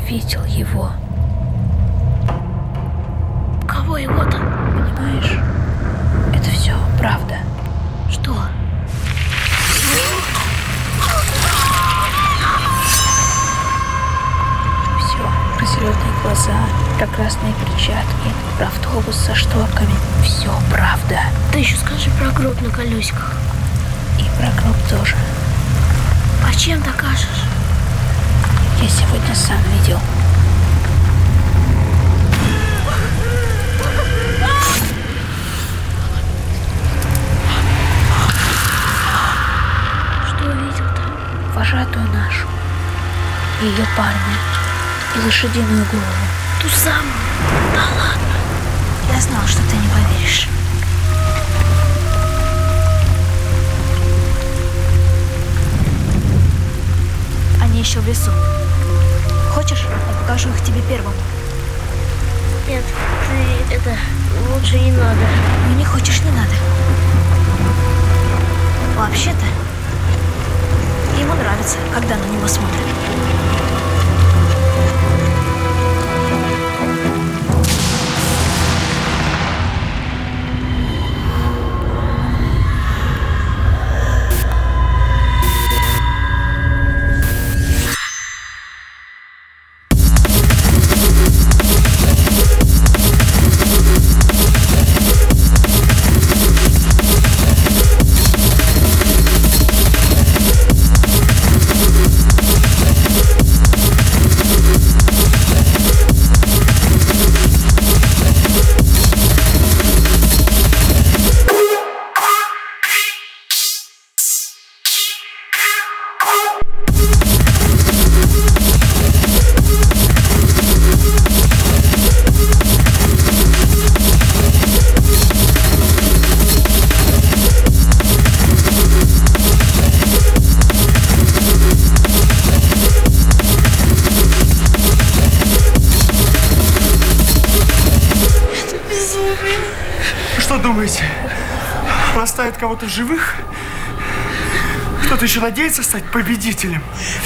видел его. Кого его-то? Понимаешь? Это все правда. Что? Все про зеленые глаза, про красные перчатки, про автобус со шторками. Все правда. Ты еще скажи про гроб на колесиках. И про гроб тоже. А чем докажешь? Я сегодня сам видел. Что видел-то? Вожатую нашу, ее парня и лошадиную голову. Ту самую? Да ладно. Я знал, что ты не поверишь. Они еще в лесу. Хочешь, я покажу их тебе первым? Нет, ты лучше не надо. Ну не хочешь, не надо. Вообще-то, ему нравится, когда на него смотрят. Что думаете? Он оставит кого-то в живых? Кто-то еще надеется стать победителем?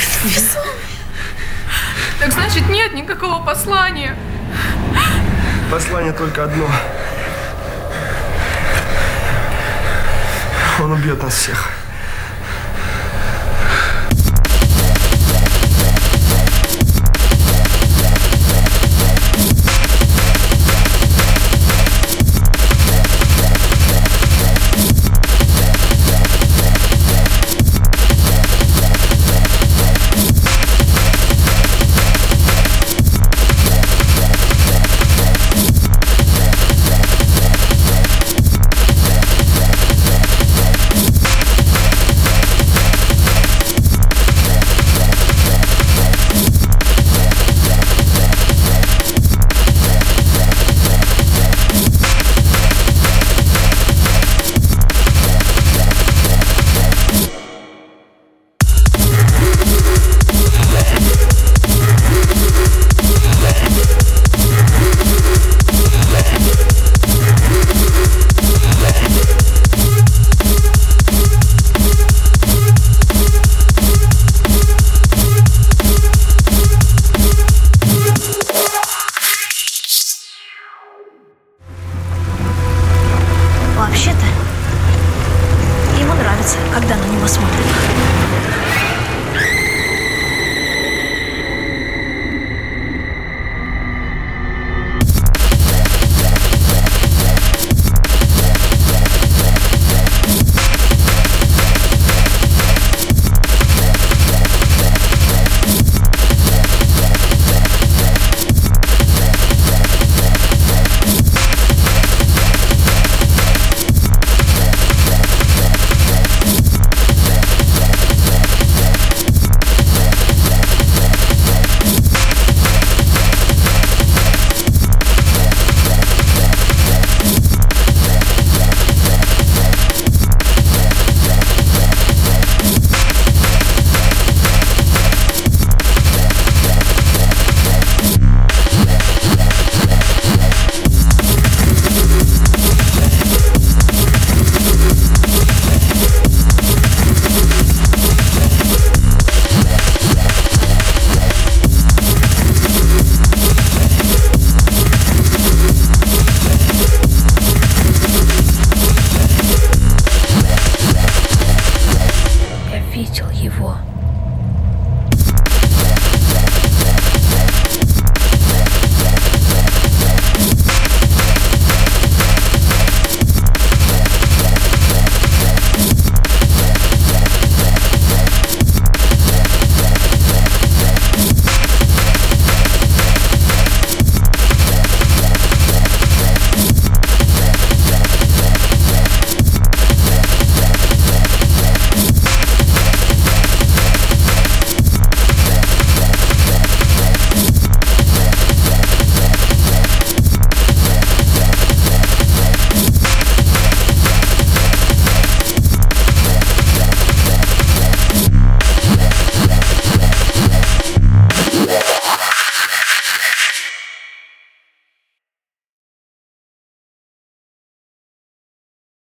Так значит, нет никакого послания. Послание только одно. Он убьет нас всех.